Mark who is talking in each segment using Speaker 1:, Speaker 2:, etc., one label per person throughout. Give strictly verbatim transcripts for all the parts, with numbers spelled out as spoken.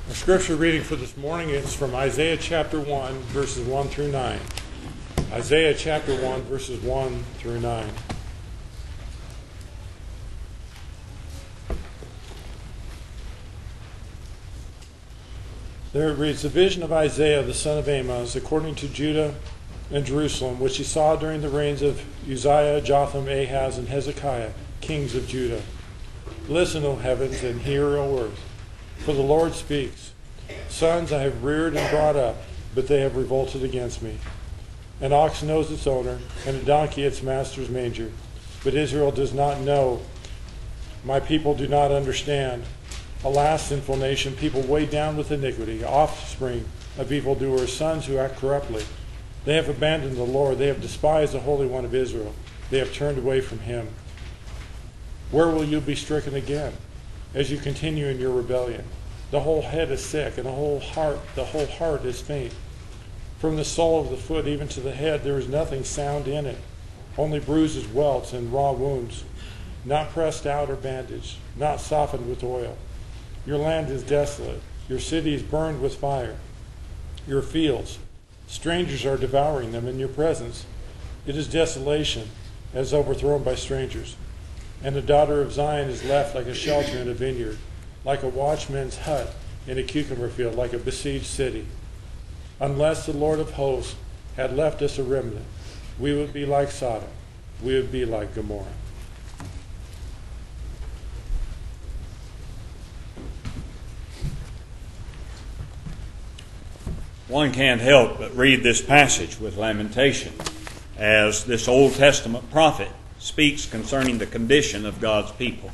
Speaker 1: Our scripture reading for this morning is from Isaiah chapter one, verses one through nine. Isaiah chapter one, verses one through nine. There it reads, "The vision of Isaiah the son of Amoz, according to Judah and Jerusalem, which he saw during the reigns of Uzziah, Jotham, Ahaz, and Hezekiah, kings of Judah. Listen, O heavens, and hear, O earth. For the Lord speaks, Sons I have reared and brought up, but they have revolted against me. An ox knows its owner, and a donkey its master's manger. But Israel does not know. My people do not understand. Alas, sinful nation, people weighed down with iniquity, offspring of evildoers, sons who act corruptly. They have abandoned the Lord. They have despised the Holy One of Israel. They have turned away from him. Where will you be stricken again, as you continue in your rebellion? The whole head is sick, and the whole heart, the whole heart is faint. From the sole of the foot even to the head, there is nothing sound in it, only bruises, welts, and raw wounds, not pressed out or bandaged, not softened with oil. Your land is desolate, your city is burned with fire. Your fields, strangers are devouring them in your presence. It is desolation, as overthrown by strangers. And the daughter of Zion is left like a shelter in a vineyard, like a watchman's hut in a cucumber field, like a besieged city. Unless the Lord of hosts had left us a remnant, we would be like Sodom, we would be like Gomorrah."
Speaker 2: One can't help but read this passage with lamentation as this Old Testament prophet speaks concerning the condition of God's people.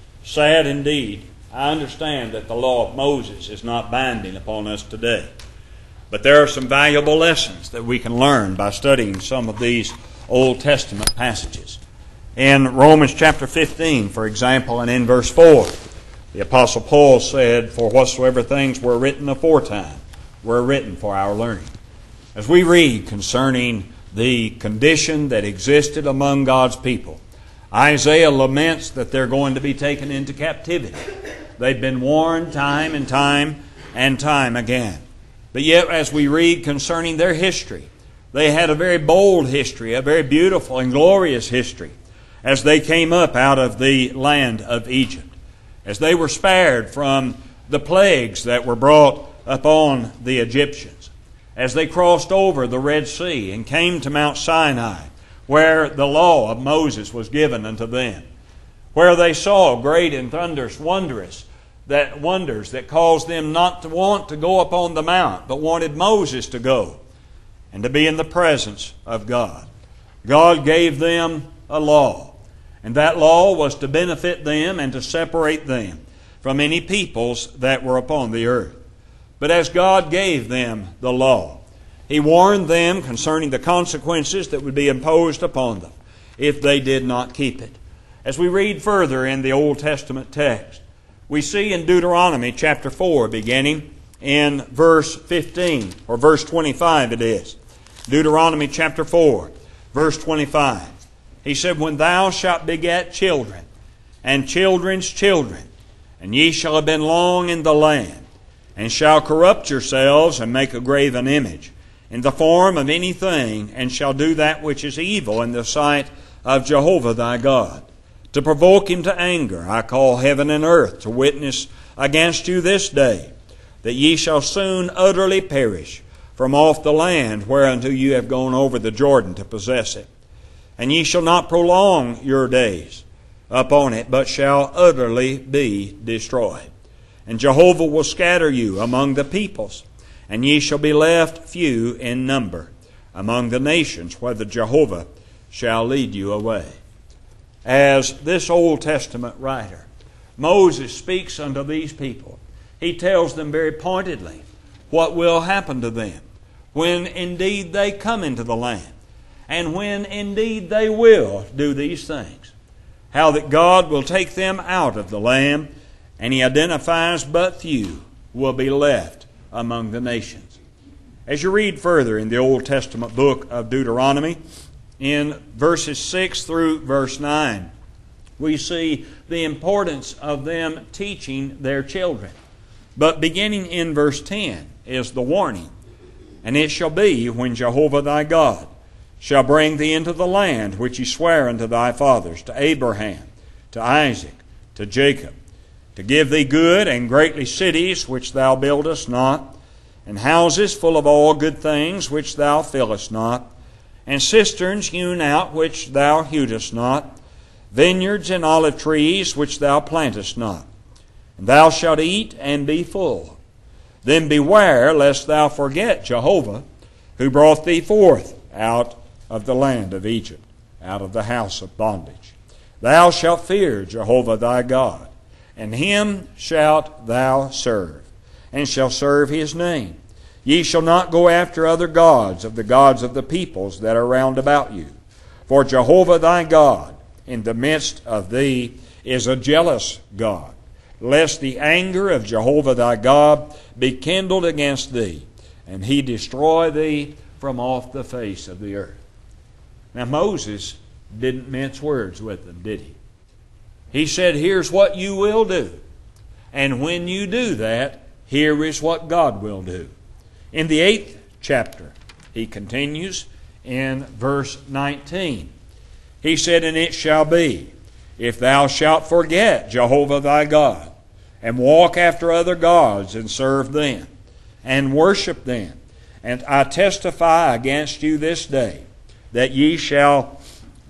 Speaker 2: Sad indeed. I understand that the law of Moses is not binding upon us today. But there are some valuable lessons that we can learn by studying some of these Old Testament passages. In Romans chapter fifteen, for example, and in verse four, the Apostle Paul said, "For whatsoever things were written aforetime were written for our learning." As we read concerning the condition that existed among God's people, Isaiah laments that they're going to be taken into captivity. They've been warned time and time and time again. But yet, as we read concerning their history, they had a very bold history, a very beautiful and glorious history, as they came up out of the land of Egypt, as they were spared from the plagues that were brought upon the Egyptians, as they crossed over the Red Sea and came to Mount Sinai, where the law of Moses was given unto them, where they saw great and thunderous wondrous that wonders that caused them not to want to go upon the mount, but wanted Moses to go and to be in the presence of God. God gave them a law, and that law was to benefit them and to separate them from any peoples that were upon the earth. But as God gave them the law, He warned them concerning the consequences that would be imposed upon them if they did not keep it. As we read further in the Old Testament text, we see in Deuteronomy chapter four, beginning in verse fifteen, or verse twenty-five it is. Deuteronomy chapter four, verse twenty-five. He said, "When thou shalt beget children, and children's children, and ye shall have been long in the land, and shall corrupt yourselves, and make a graven image, in the form of anything, and shall do that which is evil in the sight of Jehovah thy God, to provoke him to anger, I call heaven and earth to witness against you this day, that ye shall soon utterly perish from off the land whereunto you have gone over the Jordan to possess it. And ye shall not prolong your days upon it, but shall utterly be destroyed. And Jehovah will scatter you among the peoples, and ye shall be left few in number among the nations, whither Jehovah shall lead you away." As this Old Testament writer, Moses speaks unto these people, he tells them very pointedly what will happen to them when indeed they come into the land, and when indeed they will do these things. How that God will take them out of the land, and He identifies but few will be left among the nations. As you read further in the Old Testament book of Deuteronomy, in verses six through verse nine, we see the importance of them teaching their children. But beginning in verse ten is the warning. And it shall be, when Jehovah thy God shall bring thee into the land which he sware unto thy fathers, to Abraham, to Isaac, to Jacob, to give thee good and greatly cities which thou buildest not, and houses full of all good things which thou fillest not, and cisterns hewn out which thou hewest not, vineyards and olive trees which thou plantest not. And thou shalt eat and be full. Then beware lest thou forget Jehovah, who brought thee forth out of the land of Egypt, out of the house of bondage. Thou shalt fear Jehovah thy God, and him shalt thou serve, and shall serve his name. Ye shall not go after other gods of the gods of the peoples that are round about you. For Jehovah thy God in the midst of thee is a jealous God, lest the anger of Jehovah thy God be kindled against thee, and he destroy thee from off the face of the earth. Now Moses didn't mince words with them, did he? He said, here's what you will do. And when you do that, here is what God will do. In the eighth chapter, he continues in verse nineteen. He said, and it shall be, if thou shalt forget Jehovah thy God, and walk after other gods, and serve them, and worship them, and I testify against you this day, that ye shall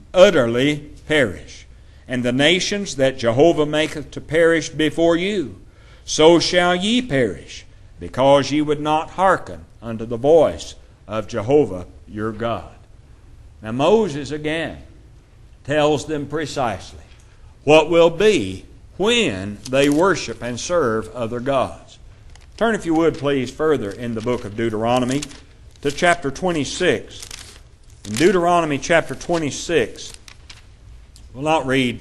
Speaker 2: utterly perish. And the nations that Jehovah maketh to perish before you, so shall ye perish, because ye would not hearken unto the voice of Jehovah your God. Now Moses again tells them precisely what will be when they worship and serve other gods. Turn, if you would please, further in the book of Deuteronomy to chapter twenty-six. In Deuteronomy chapter twenty-six, we'll not read,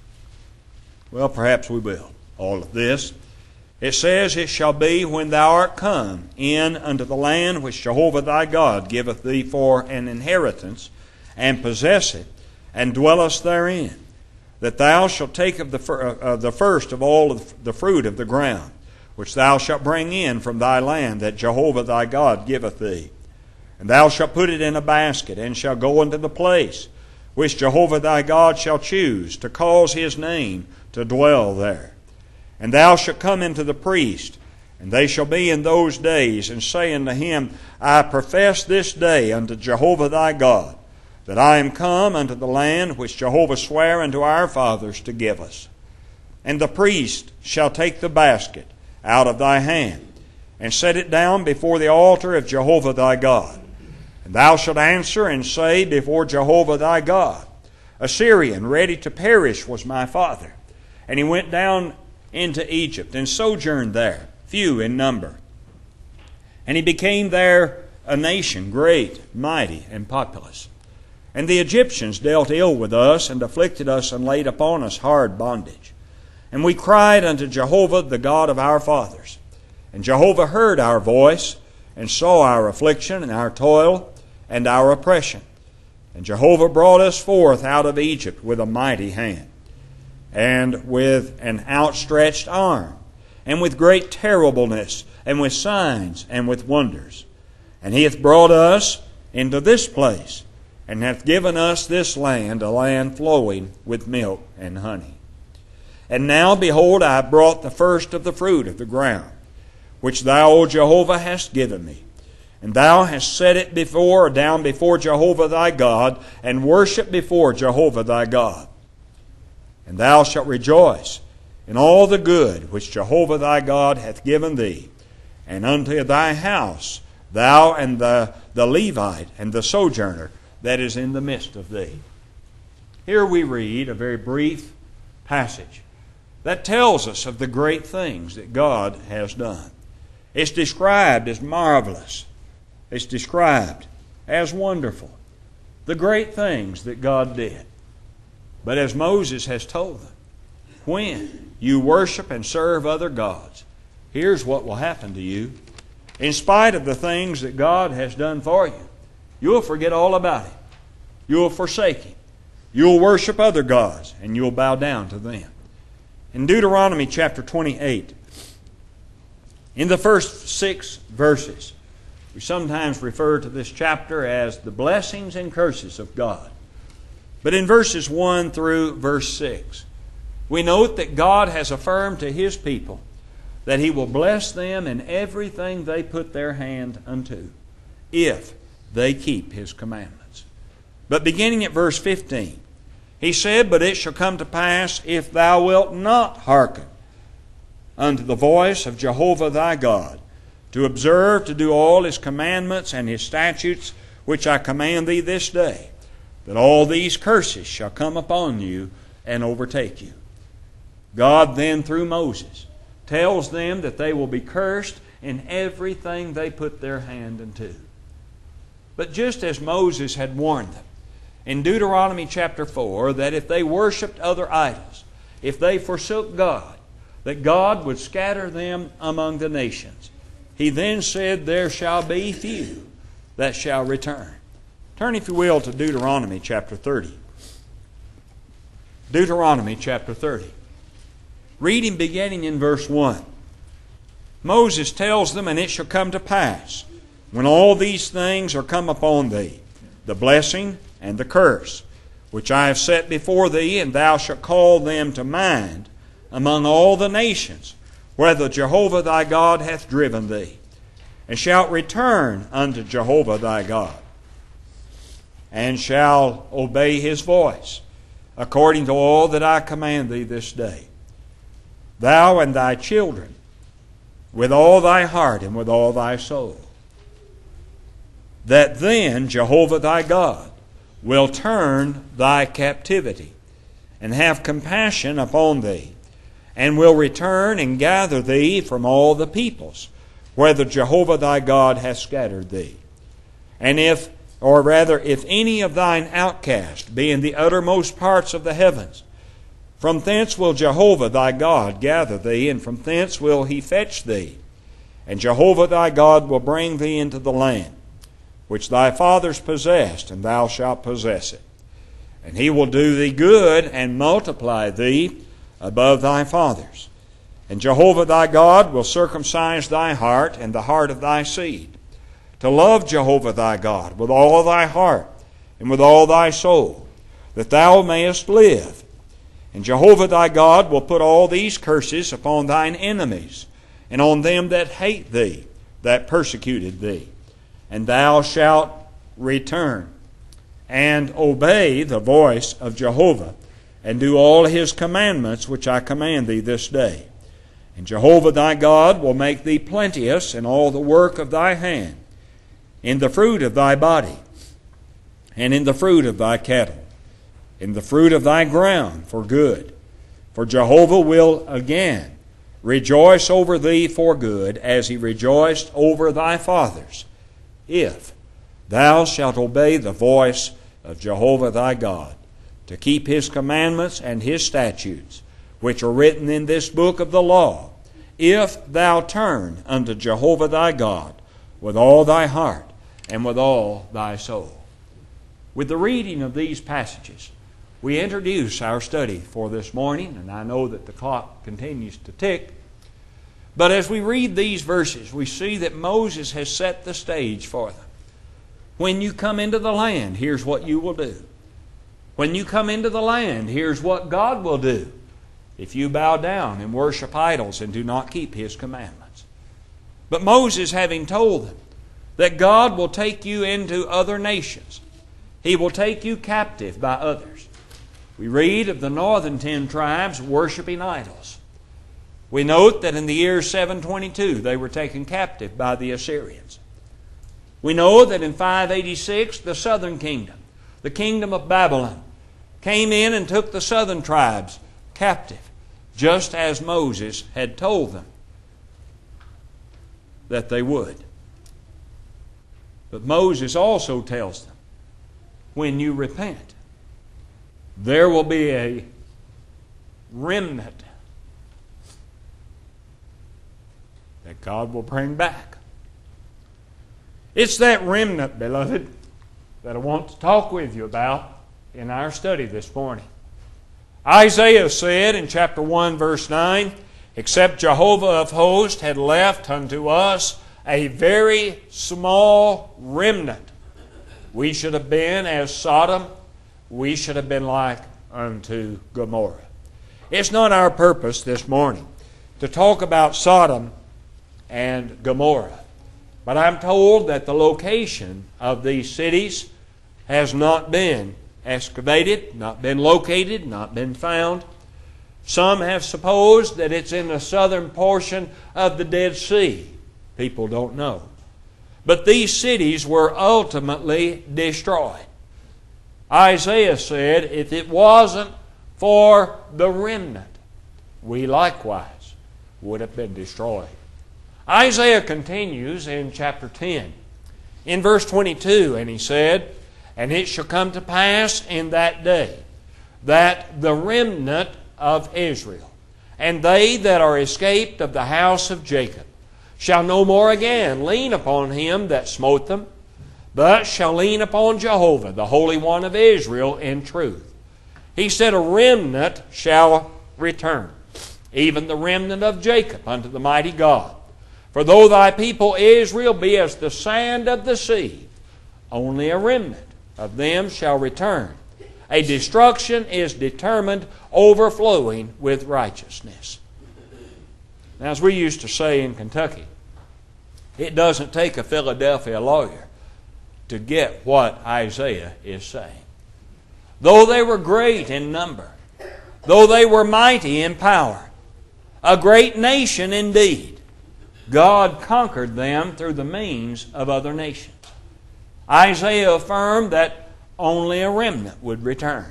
Speaker 2: well, perhaps we will, all of this. It says, it shall be when thou art come in unto the land which Jehovah thy God giveth thee for an inheritance, and possess it, and dwellest therein, that thou shalt take of the, fir- uh, the first of all of the fruit of the ground, which thou shalt bring in from thy land that Jehovah thy God giveth thee. And thou shalt put it in a basket, and shalt go unto the place which Jehovah thy God shall choose, to cause his name to dwell there. And thou shalt come into the priest, and they shall be in those days, and say unto him, I profess this day unto Jehovah thy God, that I am come unto the land which Jehovah sware unto our fathers to give us. And the priest shall take the basket out of thy hand, and set it down before the altar of Jehovah thy God. And thou shalt answer and say before Jehovah thy God, a Syrian ready to perish was my father, and he went down into Egypt, and sojourned there, few in number. And he became there a nation great, mighty, and populous. And the Egyptians dealt ill with us, and afflicted us, and laid upon us hard bondage. And we cried unto Jehovah, the God of our fathers. And Jehovah heard our voice, and saw our affliction, and our toil, and our oppression. And Jehovah brought us forth out of Egypt with a mighty hand, and with an outstretched arm, and with great terribleness, and with signs, and with wonders. And he hath brought us into this place, and hath given us this land, a land flowing with milk and honey. And now, behold, I have brought the first of the fruit of the ground, which thou, O Jehovah, hast given me. And thou hast set it before, down before Jehovah thy God, and worship before Jehovah thy God. And thou shalt rejoice in all the good which Jehovah thy God hath given thee, and unto thy house, thou and the, the Levite and the sojourner that is in the midst of thee. Here we read a very brief passage that tells us of the great things that God has done. It's described as marvelous. It's described as wonderful. The great things that God did. But as Moses has told them, when you worship and serve other gods, here's what will happen to you. In spite of the things that God has done for you, you'll forget all about Him. You'll forsake Him. You'll worship other gods, and you'll bow down to them. In Deuteronomy chapter twenty-eight, In the first six verses, we sometimes refer to this chapter as the blessings and curses of God. But in verses one through verse six, we note that God has affirmed to His people that He will bless them in everything they put their hand unto, if they keep His commandments. But beginning at verse fifteen, He said, "But it shall come to pass, if thou wilt not hearken unto the voice of Jehovah thy God, to observe to do all His commandments and His statutes, which I command thee this day, that all these curses shall come upon you and overtake you." God then, through Moses, tells them that they will be cursed in everything they put their hand unto. But just as Moses had warned them in Deuteronomy chapter four, that if they worshipped other idols, if they forsook God, that God would scatter them among the nations, He then said, "There shall be few that shall return." Turn, if you will, to Deuteronomy chapter thirty. Deuteronomy chapter thirty. Reading beginning in verse one. Moses tells them, "And it shall come to pass, when all these things are come upon thee, the blessing and the curse, which I have set before thee, and thou shalt call them to mind among all the nations, whether Jehovah thy God hath driven thee, and shalt return unto Jehovah thy God, and shall obey His voice, according to all that I command thee this day, thou and thy children, with all thy heart and with all thy soul, that then Jehovah thy God will turn thy captivity, and have compassion upon thee, and will return and gather thee from all the peoples, whether Jehovah thy God hath scattered thee. And if, or rather, if any of thine outcast be in the uttermost parts of the heavens, from thence will Jehovah thy God gather thee, and from thence will He fetch thee. And Jehovah thy God will bring thee into the land, which thy fathers possessed, and thou shalt possess it. And He will do thee good, and multiply thee above thy fathers. And Jehovah thy God will circumcise thy heart and the heart of thy seed, to love Jehovah thy God with all thy heart and with all thy soul, that thou mayest live. And Jehovah thy God will put all these curses upon thine enemies, and on them that hate thee, that persecuted thee. And thou shalt return and obey the voice of Jehovah, and do all His commandments which I command thee this day. And Jehovah thy God will make thee plenteous in all the work of thy hand, in the fruit of thy body, and in the fruit of thy cattle, in the fruit of thy ground for good. For Jehovah will again rejoice over thee for good, as He rejoiced over thy fathers, if thou shalt obey the voice of Jehovah thy God, to keep His commandments and His statutes, which are written in this book of the law, if thou turn unto Jehovah thy God with all thy heart and with all thy soul." With the reading of these passages, we introduce our study for this morning, and I know that the clock continues to tick. But as we read these verses, we see that Moses has set the stage for them. When you come into the land, here's what you will do. When you come into the land, here's what God will do if you bow down and worship idols and do not keep His commandments. But Moses, having told them that God will take you into other nations, He will take you captive by others. We read of the northern ten tribes worshiping idols. We note that in the year seven twenty-two they were taken captive by the Assyrians. We know that in five eighty-six the southern kingdom, the kingdom of Babylon, came in and took the southern tribes captive, just as Moses had told them that they would. But Moses also tells them, when you repent, there will be a remnant that God will bring back. It's that remnant, beloved, that I want to talk with you about in our study this morning. Isaiah said in chapter one, verse nine, except Jehovah of hosts had left unto us a very small remnant, we should have been as Sodom, we should have been like unto Gomorrah. It's not our purpose this morning to talk about Sodom and Gomorrah, but I'm told that the location of these cities has not been excavated, not been located, not been found. Some have supposed that it's in the southern portion of the Dead Sea. People don't know. But these cities were ultimately destroyed. Isaiah said, if it wasn't for the remnant, we likewise would have been destroyed. Isaiah continues in chapter ten, in verse twenty-two, and he said, and it shall come to pass in that day that the remnant of Israel and they that are escaped of the house of Jacob shall no more again lean upon him that smote them, but shall lean upon Jehovah, the Holy One of Israel, in truth. He said, a remnant shall return, even the remnant of Jacob, unto the mighty God. For though thy people Israel be as the sand of the sea, only a remnant of them shall return. A destruction is determined, overflowing with righteousness. Now, as we used to say in Kentucky, it doesn't take a Philadelphia lawyer to get what Isaiah is saying. Though they were great in number, though they were mighty in power, a great nation indeed, God conquered them through the means of other nations. Isaiah affirmed that only a remnant would return.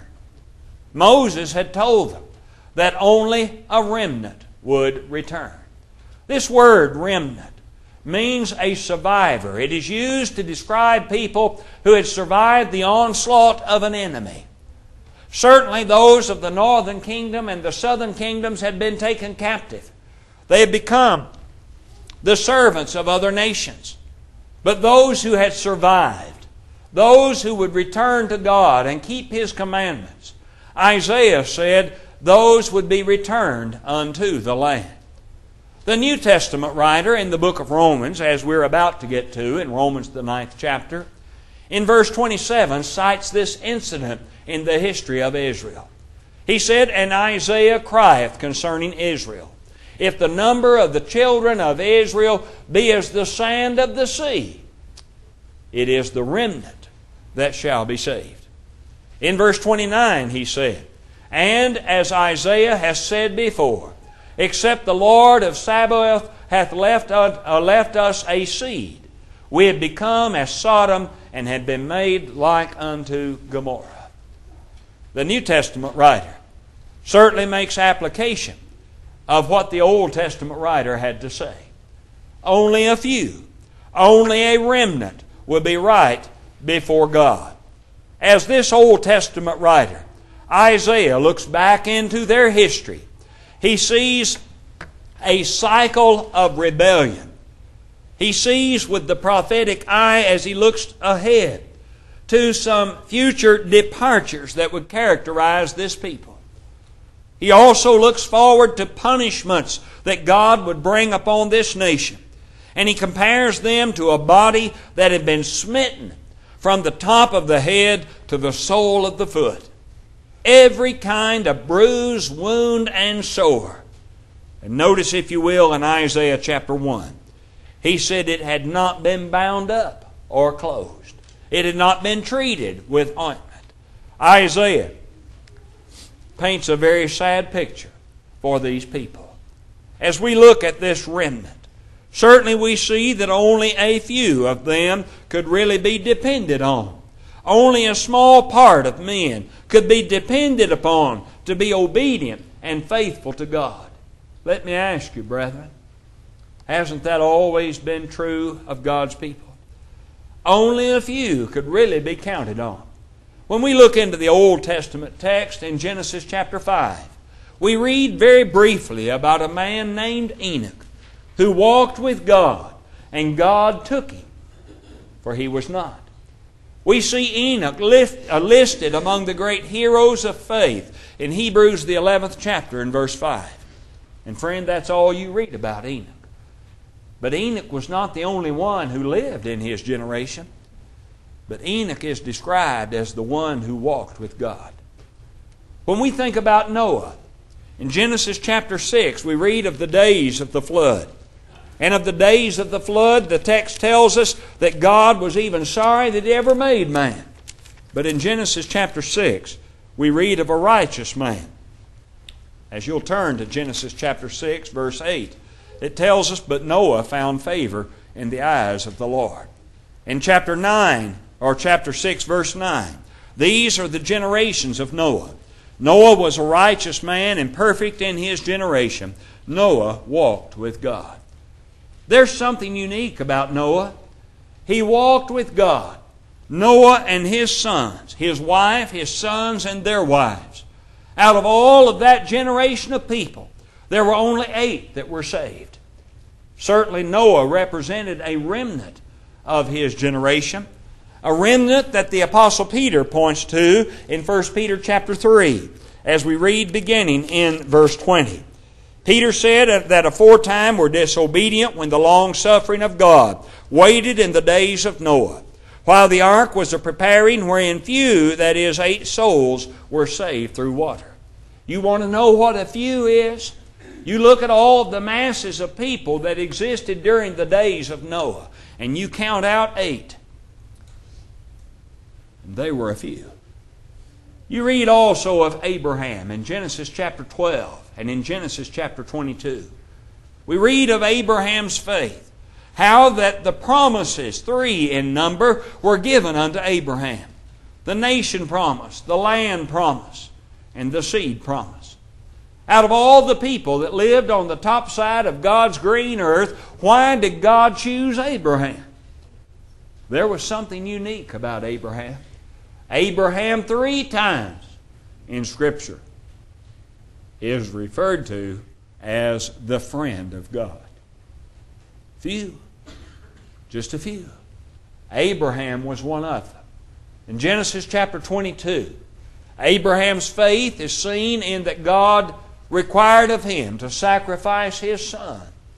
Speaker 2: Moses had told them that only a remnant would return. This word, remnant, means a survivor. It is used to describe people who had survived the onslaught of an enemy. Certainly those of the northern kingdom and the southern kingdoms had been taken captive. They had become the servants of other nations. But those who had survived, those who would return to God and keep His commandments, Isaiah said those would be returned unto the land. The New Testament writer in the book of Romans, as we're about to get to in Romans the ninth chapter, in verse twenty-seven cites this incident in the history of Israel. He said, and Isaiah crieth concerning Israel, if the number of the children of Israel be as the sand of the sea, it is the remnant that shall be saved. In verse twenty-nine he said, and as Isaiah has said before, except the Lord of Sabaoth hath left, uh, left us a seed, we had become as Sodom and had been made like unto Gomorrah. The New Testament writer certainly makes application of what the Old Testament writer had to say. Only a few, only a remnant will be right before God. As this Old Testament writer, Isaiah, looks back into their history, he sees a cycle of rebellion. He sees with the prophetic eye as he looks ahead to some future departures that would characterize this people. He also looks forward to punishments that God would bring upon this nation. And he compares them to a body that had been smitten from the top of the head to the sole of the foot. Every kind of bruise, wound, and sore. And notice, if you will, in Isaiah chapter one, he said it had not been bound up or closed. It had not been treated with ointment. Isaiah paints a very sad picture for these people. As we look at this remnant, certainly we see that only a few of them could really be depended on. Only a small part of men could be depended upon to be obedient and faithful to God. Let me ask you, brethren, hasn't that always been true of God's people? Only a few could really be counted on. When we look into the Old Testament text in Genesis chapter five, we read very briefly about a man named Enoch who walked with God, and God took him, for he was not. We see Enoch list, uh, listed among the great heroes of faith in Hebrews the eleventh chapter in verse five. And friend, that's all you read about Enoch. But Enoch was not the only one who lived in his generation. But Enoch is described as the one who walked with God. When we think about Noah, in Genesis chapter six, we read of the days of the flood. And of the days of the flood, the text tells us that God was even sorry that He ever made man. But in Genesis chapter six, we read of a righteous man. As you'll turn to Genesis chapter six, verse eight, it tells us, "But Noah found favor in the eyes of the Lord." In chapter nine, or chapter six, verse nine, these are the generations of Noah. Noah was a righteous man and perfect in his generation. Noah walked with God. There's something unique about Noah. He walked with God. Noah and his sons, his wife, his sons, and their wives. Out of all of that generation of people, there were only eight that were saved. Certainly Noah represented a remnant of his generation, a remnant that the Apostle Peter points to in First Peter chapter three, as we read beginning in verse twenty. Peter said that aforetime were disobedient when the long-suffering of God waited in the days of Noah, while the ark was a preparing wherein few, that is, eight souls, were saved through water. You want to know what a few is? You look at all of the masses of people that existed during the days of Noah, and you count out eight. And they were a few. You read also of Abraham in Genesis chapter twelve and in Genesis chapter twenty-two. We read of Abraham's faith, how that the promises, three in number, were given unto Abraham. The nation promise, the land promise, and the seed promise. Out of all the people that lived on the top side of God's green earth, why did God choose Abraham? There was something unique about Abraham. Abraham, three times in Scripture, is referred to as the friend of God. Few. Just a few. Abraham was one of them. In Genesis chapter twenty-two, Abraham's faith is seen in that God required of him to sacrifice his son.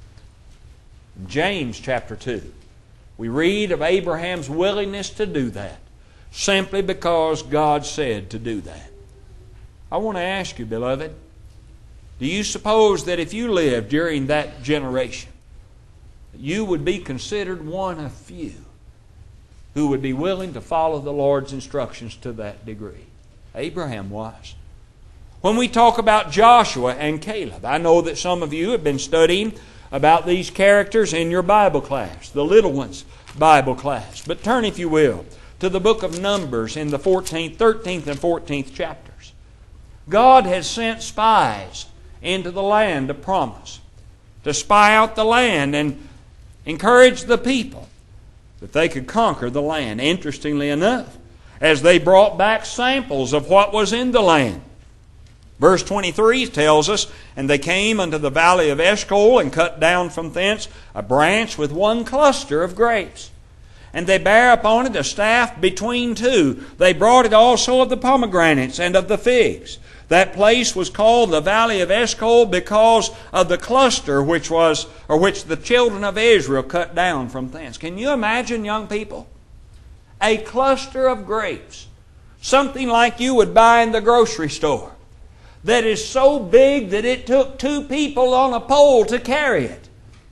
Speaker 2: In James chapter two, we read of Abraham's willingness to do that, simply because God said to do that. I want to ask you, beloved, do you suppose that if you lived during that generation, you would be considered one of few who would be willing to follow the Lord's instructions to that degree? Abraham was. When we talk about Joshua and Caleb, I know that some of you have been studying about these characters in your Bible class, the little ones' Bible class. But turn, if you will, to the book of Numbers in the fourteenth, thirteenth and fourteenth chapters. God has sent spies into the land of promise to spy out the land and encourage the people that they could conquer the land. Interestingly enough, as they brought back samples of what was in the land. Verse twenty-three tells us, "And they came unto the valley of Eshcol, and cut down from thence a branch with one cluster of grapes. And they bare upon it a staff between two. They brought it also of the pomegranates and of the figs. That place was called the valley of Eshcol because of the cluster which was, or which the children of Israel cut down from thence." Can you imagine, young people? A cluster of grapes, something like you would buy in the grocery store, that is so big that it took two people on a pole to carry it.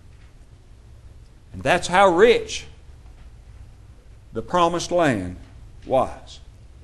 Speaker 2: And that's how rich the promised land was.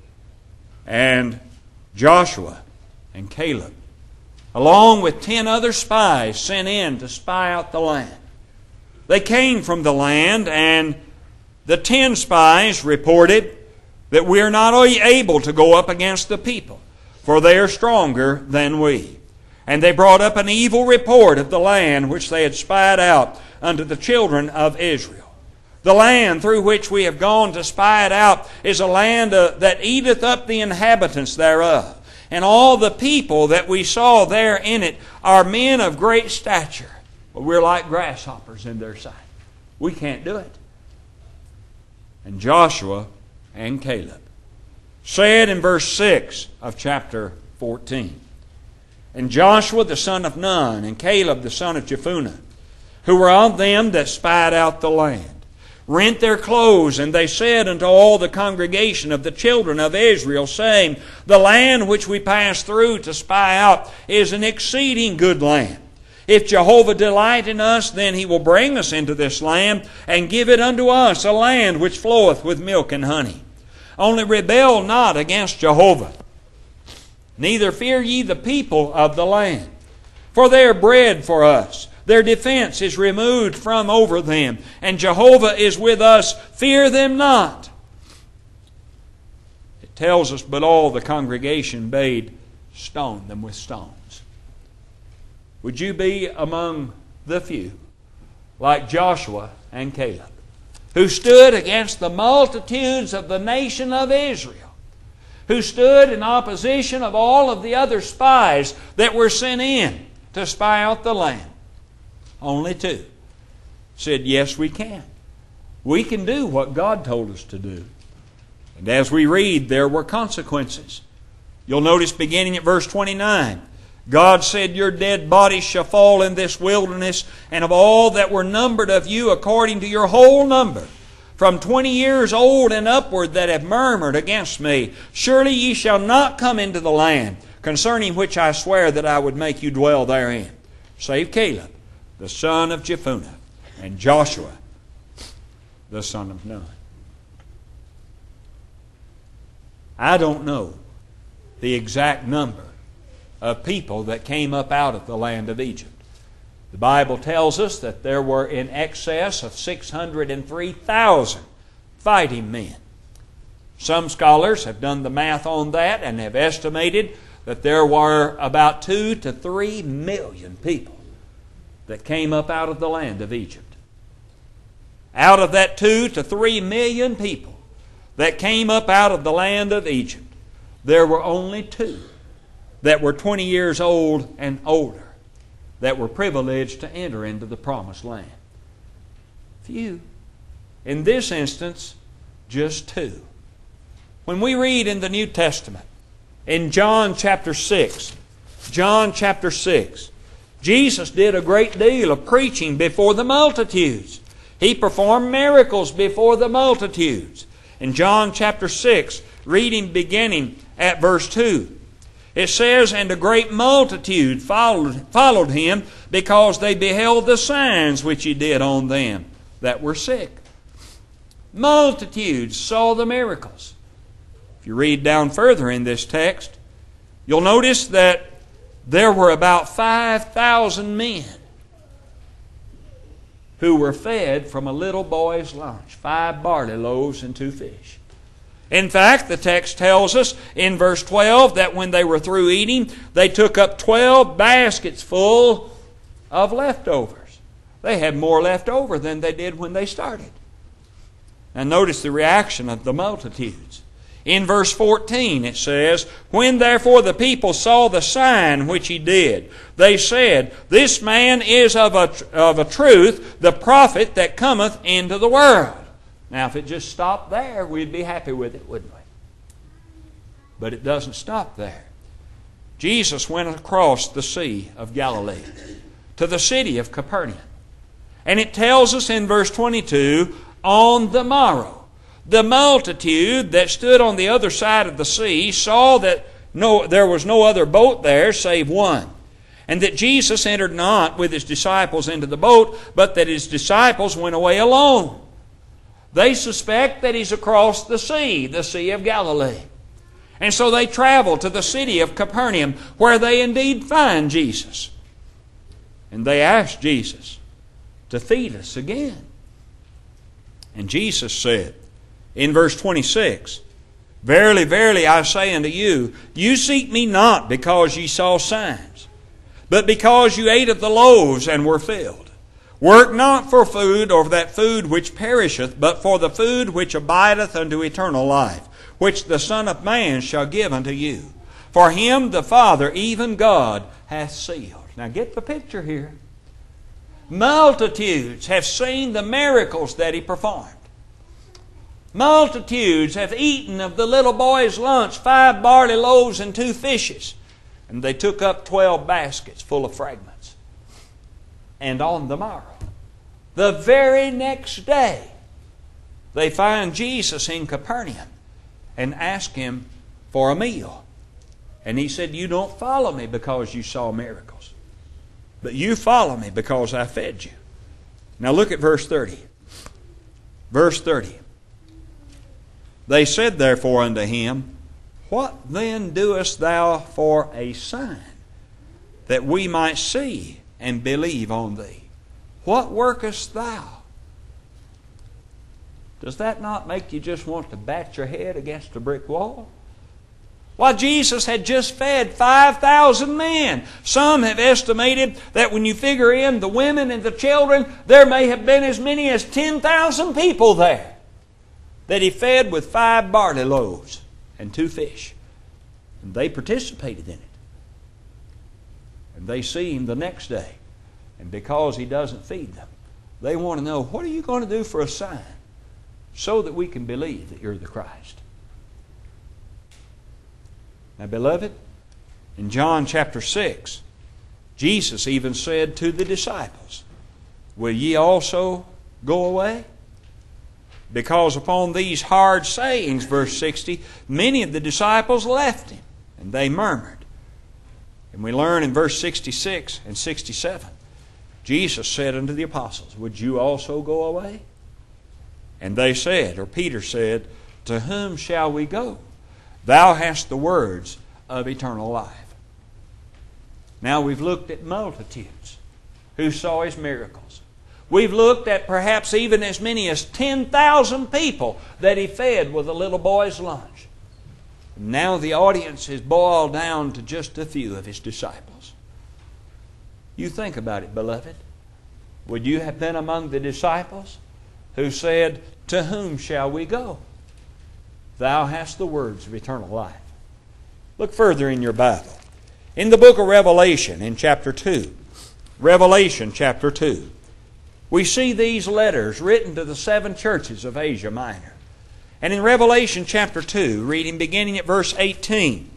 Speaker 2: And Joshua and Caleb, along with ten other spies sent in to spy out the land. They came from the land, and the ten spies reported that we are not able to go up against the people, for they are stronger than we. And they brought up an evil report of the land which they had spied out unto the children of Israel. The land through which we have gone to spy it out is a land uh, that eateth up the inhabitants thereof. And all the people that we saw there in it are men of great stature. But we're like grasshoppers in their sight. We can't do it. And Joshua and Caleb said in verse six of chapter fourteen, and Joshua the son of Nun, and Caleb the son of Jephunneh, who were of them that spied out the land, rent their clothes, and they said unto all the congregation of the children of Israel, saying, The land which we passed through to spy out is an exceeding good land. If Jehovah delight in us, then He will bring us into this land, and give it unto us, a land which floweth with milk and honey. Only rebel not against Jehovah, neither fear ye the people of the land. For they are bread for us. Their defense is removed from over them, and Jehovah is with us. Fear them not. It tells us, but all the congregation bade stone them with stones. Would you be among the few, like Joshua and Caleb, who stood against the multitudes of the nation of Israel, who stood in opposition of all of the other spies that were sent in to spy out the land? Only two said, yes, we can. We can do what God told us to do. And as we read, there were consequences. You'll notice beginning at verse twenty-nine, God said, Your dead bodies shall fall in this wilderness, and of all that were numbered of you according to your whole number, from twenty years old and upward, that have murmured against me, surely ye shall not come into the land, concerning which I swear that I would make you dwell therein, save Caleb, the son of Jephunneh, and Joshua, the son of Nun. I don't know the exact number of people that came up out of the land of Egypt. The Bible tells us that there were in excess of six hundred three thousand fighting men. Some scholars have done the math on that and have estimated that there were about two to three million people that came up out of the land of Egypt. Out of that two to three million people that came up out of the land of Egypt, there were only two that were twenty years old and older that were privileged to enter into the promised land. Few. In this instance, just two. When we read in the New Testament, in John chapter six, John chapter six, Jesus did a great deal of preaching before the multitudes. He performed miracles before the multitudes. In John chapter six, reading beginning at verse two, it says, And a great multitude followed, followed Him, because they beheld the signs which He did on them that were sick. Multitudes saw the miracles. If you read down further in this text, you'll notice that there were about five thousand men who were fed from a little boy's lunch, five barley loaves and two fish. In fact, the text tells us in verse twelve that when they were through eating, they took up twelve baskets full of leftovers. They had more left over than they did when they started. And notice the reaction of the multitudes. In verse fourteen it says, When therefore the people saw the sign which He did, they said, This man is of a, of a truth the prophet that cometh into the world. Now, if it just stopped there, we'd be happy with it, wouldn't we? But it doesn't stop there. Jesus went across the Sea of Galilee to the city of Capernaum. And it tells us in verse twenty-two, On the morrow, the multitude that stood on the other side of the sea saw that no, there was no other boat there save one, and that Jesus entered not with His disciples into the boat, but that His disciples went away alone. They suspect that He's across the sea, the Sea of Galilee. And so they travel to the city of Capernaum, where they indeed find Jesus. And they ask Jesus to feed us again. And Jesus said in verse twenty-six, Verily, verily, I say unto you, you seek me not because ye saw signs, but because you ate of the loaves and were filled. Work not for food or for that food which perisheth, but for the food which abideth unto eternal life, which the Son of Man shall give unto you. For Him the Father, even God, hath sealed. Now get the picture here. Multitudes have seen the miracles that He performed. Multitudes have eaten of the little boy's lunch, five barley loaves and two fishes. And they took up twelve baskets full of fragments. And on the morrow, the very next day, they find Jesus in Capernaum and ask Him for a meal. And He said, you don't follow me because you saw miracles, but you follow me because I fed you. Now look at verse thirty. Verse thirty. They said therefore unto Him, what then doest thou for a sign, that we might see and believe on Thee? What workest Thou? Does that not make you just want to bat your head against a brick wall? Why, Jesus had just fed five thousand men. Some have estimated that when you figure in the women and the children, there may have been as many as ten thousand people there that He fed with five barley loaves and two fish. And they participated in it. And they see Him the next day. And because He doesn't feed them, they want to know, what are you going to do for a sign so that we can believe that You're the Christ? Now, beloved, in John chapter six, Jesus even said to the disciples, will ye also go away? Because upon these hard sayings, verse sixty, many of the disciples left Him, and they murmured. And we learn in verse sixty-six and sixty-seven, Jesus said unto the apostles, would you also go away? And they said, or Peter said, to whom shall we go? Thou hast the words of eternal life. Now we've looked at multitudes who saw His miracles. We've looked at perhaps even as many as ten thousand people that He fed with a little boy's lunch. Now the audience is boiled down to just a few of His disciples. You think about it, beloved. Would you have been among the disciples who said, to whom shall we go? Thou hast the words of eternal life. Look further in your Bible. In the book of Revelation, in chapter two, Revelation chapter two, we see these letters written to the seven churches of Asia Minor. And in Revelation chapter two, reading beginning at verse eighteen,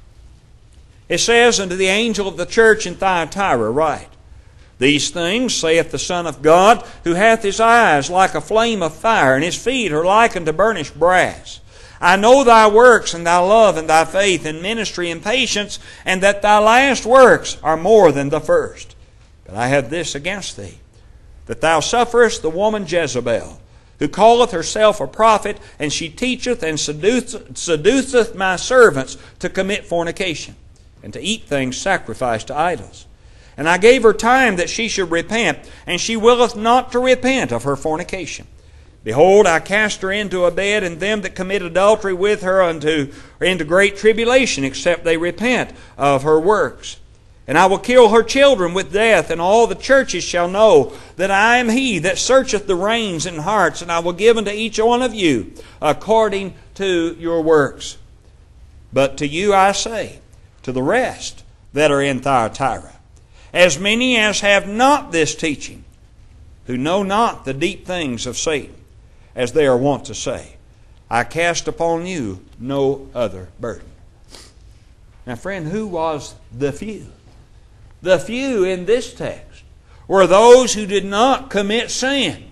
Speaker 2: it says, unto the angel of the church in Thyatira write, these things saith the Son of God, who hath His eyes like a flame of fire, and His feet are like unto burnished brass. I know thy works, and thy love, and thy faith, and ministry, and patience, and that thy last works are more than the first. But I have this against thee, that thou sufferest the woman Jezebel, who calleth herself a prophet, and she teacheth and seduceth, seduceth my servants to commit fornication, and to eat things sacrificed to idols. And I gave her time that she should repent, and she willeth not to repent of her fornication. Behold, I cast her into a bed, and them that commit adultery with her unto, into great tribulation, except they repent of her works. And I will kill her children with death, and all the churches shall know that I am He that searcheth the reins and hearts, and I will give unto each one of you according to your works. But to you I say, to the rest that are in Thyatira, as many as have not this teaching, who know not the deep things of Satan, as they are wont to say, I cast upon you no other burden. Now, friend, who was the few? The few in this text were those who did not commit sin.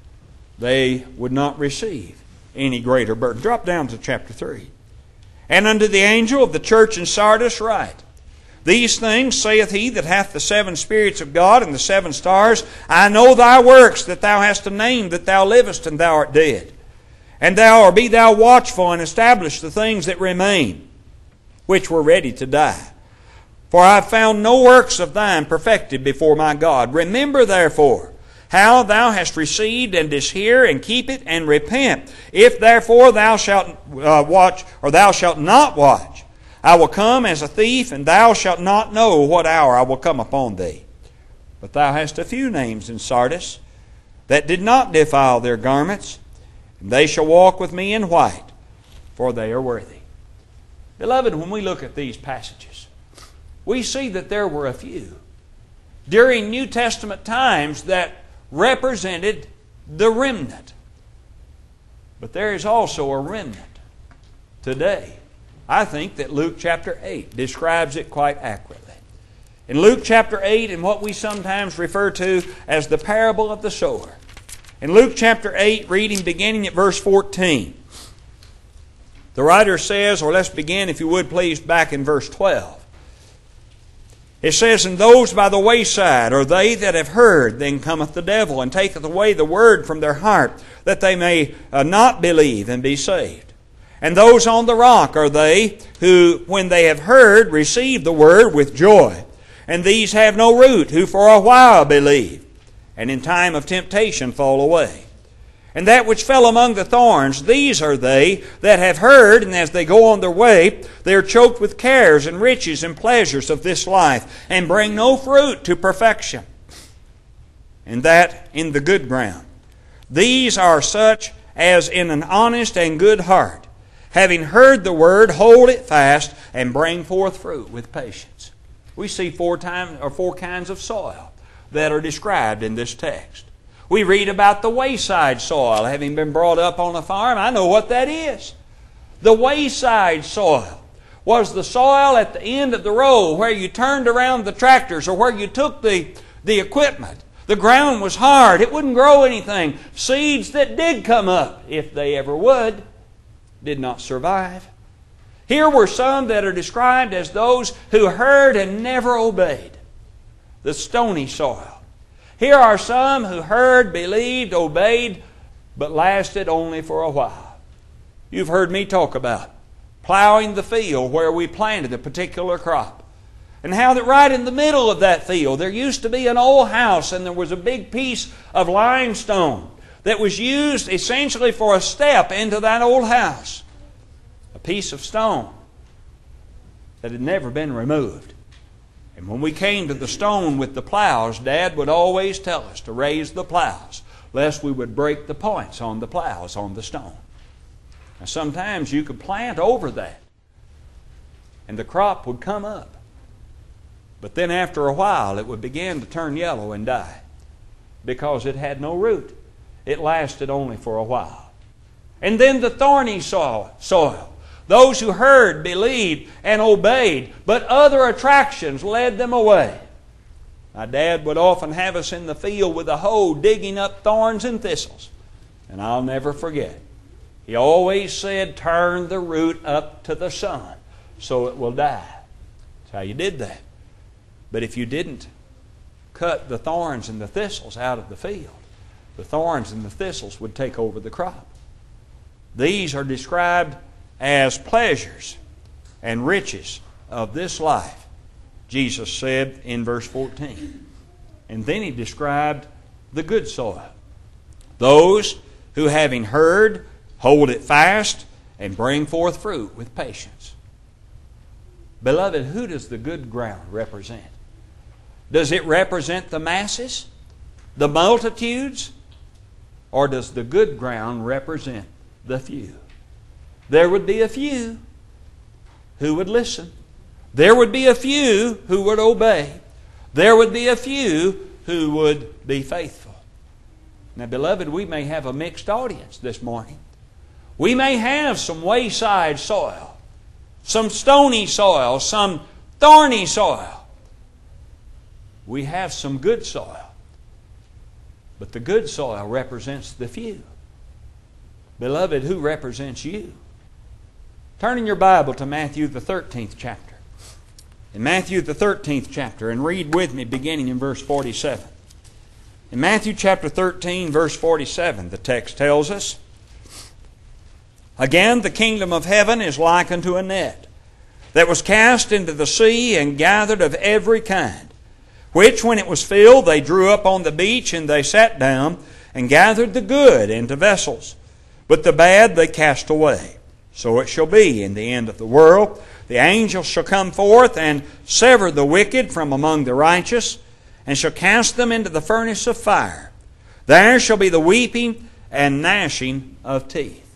Speaker 2: They would not receive any greater burden. Drop down to chapter three. And unto the angel of the church in Sardis write, these things saith He that hath the seven spirits of God and the seven stars, I know thy works, that thou hast a name, that thou livest, and thou art dead. And thou, or be thou watchful, and establish the things that remain, which were ready to die. For I have found no works of thine perfected before my God. Remember therefore how thou hast received, and didst hear, and keep it, and repent. If therefore thou shalt uh, watch, or thou shalt not watch, I will come as a thief, and thou shalt not know what hour I will come upon thee. But thou hast a few names in Sardis that did not defile their garments, and they shall walk with me in white, for they are worthy. Beloved, when we look at these passages, we see that there were a few during New Testament times that represented the remnant. But there is also a remnant today I think that Luke chapter eight describes it quite accurately. In Luke chapter eight, in what we sometimes refer to as the parable of the sower, in Luke chapter eight, reading beginning at verse fourteen, the writer says, or let's begin, if you would please, back in verse twelve. It says, "And those by the wayside are they that have heard, then cometh the devil, and taketh away the word from their heart, that they may uh, not believe and be saved. And those on the rock are they who, when they have heard, receive the word with joy. And these have no root, who for a while believe, and in time of temptation fall away. And that which fell among the thorns, these are they that have heard, and as they go on their way, they are choked with cares and riches and pleasures of this life, and bring no fruit to perfection. And that in the good ground. These are such as in an honest and good heart, having heard the word, hold it fast, and bring forth fruit with patience." We see four times or four kinds of soil that are described in this text. We read about the wayside soil. Having been brought up on a farm, I know what that is. The wayside soil was the soil at the end of the road where you turned around the tractors or where you took the, the equipment. The ground was hard. It wouldn't grow anything. Seeds that did come up, if they ever would, did not survive. Here were some that are described as those who heard and never obeyed. The stony soil. Here are some who heard, believed, obeyed, but lasted only for a while. You've heard me talk about plowing the field where we planted a particular crop. And how that right in the middle of that field there used to be an old house, and there was a big piece of limestone that was used essentially for a step into that old house. A piece of stone that had never been removed. And when we came to the stone with the plows, Dad would always tell us to raise the plows, lest we would break the points on the plows on the stone. Now sometimes you could plant over that, and the crop would come up. But then after a while it would begin to turn yellow and die, because it had no root. It lasted only for a while. And then the thorny soil, soil. Those who heard, believed, and obeyed, but other attractions led them away. My dad would often have us in the field with a hoe digging up thorns and thistles. And I'll never forget. He always said, "Turn the root up to the sun so it will die." That's how you did that. But if you didn't cut the thorns and the thistles out of the field, the thorns and the thistles would take over the crop. These are described as pleasures and riches of this life, Jesus said in verse fourteen. And then he described the good soil. Those who, having heard, hold it fast and bring forth fruit with patience. Beloved, who does the good ground represent? Does it represent the masses, the multitudes, or does the good ground represent the few? There would be a few who would listen. There would be a few who would obey. There would be a few who would be faithful. Now, beloved, we may have a mixed audience this morning. We may have some wayside soil, some stony soil, some thorny soil. We have some good soil. But the good soil represents the few. Beloved, who represents you? Turn in your Bible to Matthew the thirteenth chapter. In Matthew the thirteenth chapter, and read with me beginning in verse forty-seven. In Matthew chapter thirteen, verse forty-seven, the text tells us, "Again, the kingdom of heaven is like unto a net, that was cast into the sea and gathered of every kind, which when it was filled they drew up on the beach, and they sat down and gathered the good into vessels, but the bad they cast away. So it shall be in the end of the world. The angels shall come forth and sever the wicked from among the righteous, and shall cast them into the furnace of fire. There shall be the weeping and gnashing of teeth."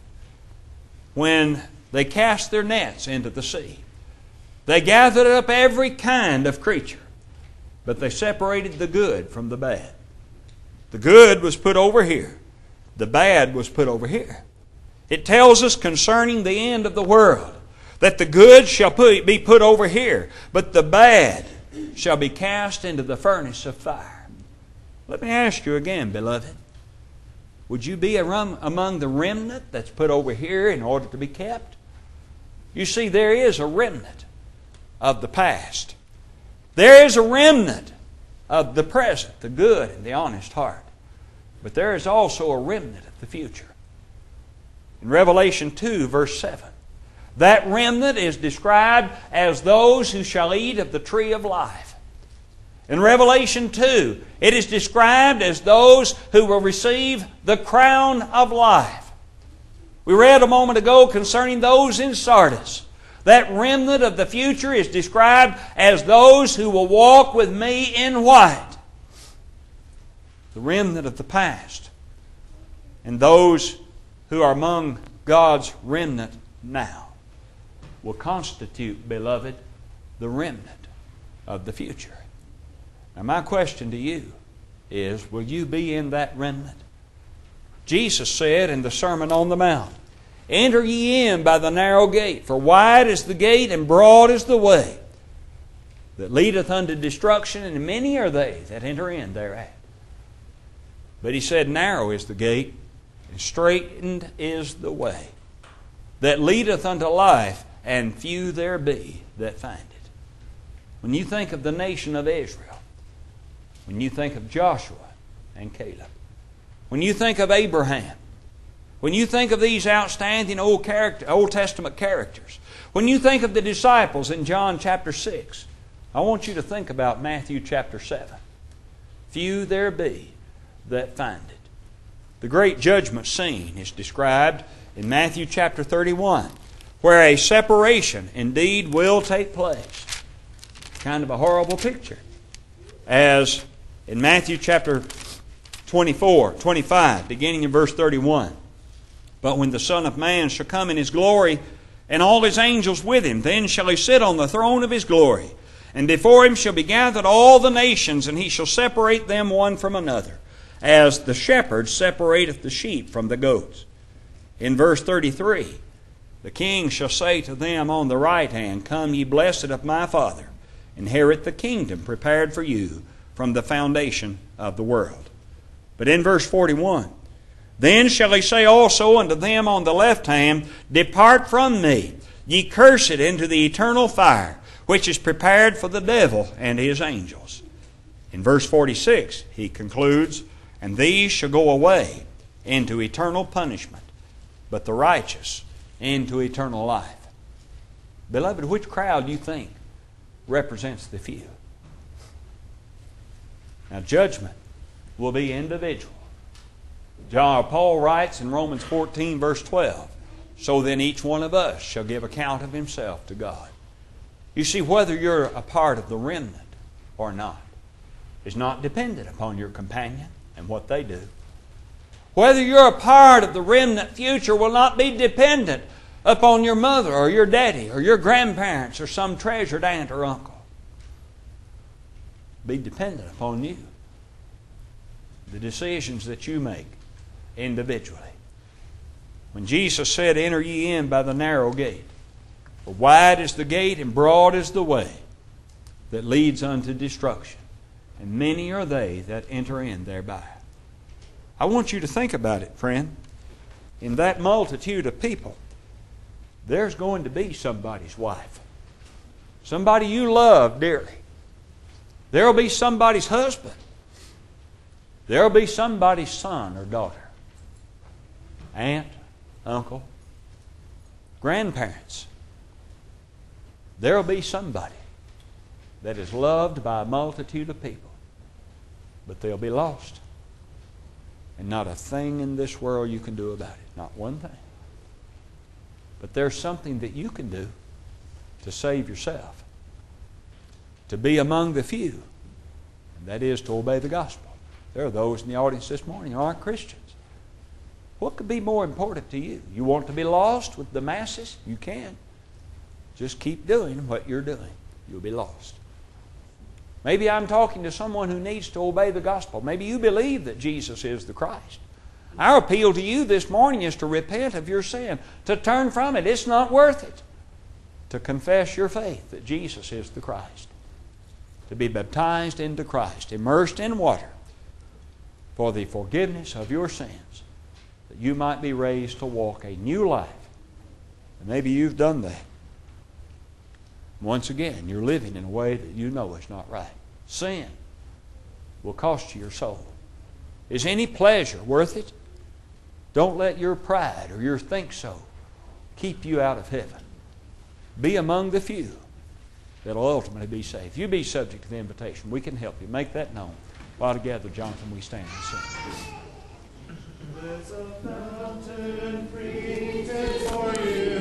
Speaker 2: When they cast their nets into the sea, they gathered up every kind of creature, but they separated the good from the bad. The good was put over here. The bad was put over here. It tells us concerning the end of the world that the good shall put, be put over here, but the bad shall be cast into the furnace of fire. Let me ask you again, beloved. Would you be among the remnant that's put over here in order to be kept? You see, there is a remnant of the past. There is a remnant of the present, the good and the honest heart. But there is also a remnant of the future. In Revelation two, verse seven, that remnant is described as those who shall eat of the tree of life. In Revelation two, it is described as those who will receive the crown of life. We read a moment ago concerning those in Sardis. That remnant of the future is described as those who will walk with me in white. The remnant of the past. And those who are among God's remnant now will constitute, beloved, the remnant of the future. Now my question to you is, will you be in that remnant? Jesus said in the Sermon on the Mount, "Enter ye in by the narrow gate, for wide is the gate and broad is the way that leadeth unto destruction, and many are they that enter in thereat." But He said, narrow is the gate, and straitened is the way that leadeth unto life, and few there be that find it. When you think of the nation of Israel, when you think of Joshua and Caleb, when you think of Abraham, when you think of these outstanding Old, character, Old Testament characters, when you think of the disciples in John chapter six, I want you to think about Matthew chapter seven. Few there be that find it. The great judgment scene is described in Matthew chapter thirty-one, where a separation indeed will take place. Kind of a horrible picture. As in Matthew chapter twenty-four, twenty-five, beginning in verse thirty-one. But when the Son of Man shall come in His glory, and all His angels with Him, then shall He sit on the throne of His glory. And before Him shall be gathered all the nations, and He shall separate them one from another, as the shepherd separateth the sheep from the goats. In verse thirty-three, the King shall say to them on the right hand, Come, ye blessed of my Father, inherit the kingdom prepared for you from the foundation of the world. But in verse forty-one, Then shall He say also unto them on the left hand, Depart from me, ye cursed, into the eternal fire, which is prepared for the devil and his angels. In verse forty-six, He concludes, And these shall go away into eternal punishment, but the righteous into eternal life. Beloved, which crowd do you think represents the few? Now, judgment will be individual. John, Paul writes in Romans fourteen, verse twelve, So then each one of us shall give account of himself to God. You see, whether you're a part of the remnant or not is not dependent upon your companion and what they do. Whether you're a part of the remnant future will not be dependent upon your mother or your daddy or your grandparents or some treasured aunt or uncle. Be dependent upon you. The decisions that you make individually. When Jesus said, Enter ye in by the narrow gate, for wide is the gate and broad is the way that leads unto destruction, and many are they that enter in thereby. I want you to think about it, friend. In that multitude of people, there's going to be somebody's wife. Somebody you love dearly. There will be somebody's husband. There will be somebody's son or daughter. Aunt, uncle, grandparents. There will be somebody that is loved by a multitude of people. But they'll be lost. And not a thing in this world you can do about it. Not one thing. But there's something that you can do to save yourself. To be among the few. And that is to obey the gospel. There are those in the audience this morning who aren't Christians. What could be more important to you? You want to be lost with the masses? You can. Just keep doing what you're doing. You'll be lost. Maybe I'm talking to someone who needs to obey the gospel. Maybe you believe that Jesus is the Christ. Our appeal to you this morning is to repent of your sin, to turn from it. It's not worth it. to confess your faith that Jesus is the Christ, to be baptized into Christ, immersed in water for the forgiveness of your sins, that you might be raised to walk a new life. And maybe you've done that. Once again, you're living in a way that you know is not right. Sin will cost you your soul. Is any pleasure worth it? Don't let your pride or your think so keep you out of heaven. Be among the few that will ultimately be saved. You be subject to the invitation. We can help you. Make that known. While together, Jonathan, we stand and sing.
Speaker 1: There's a fountain free for you.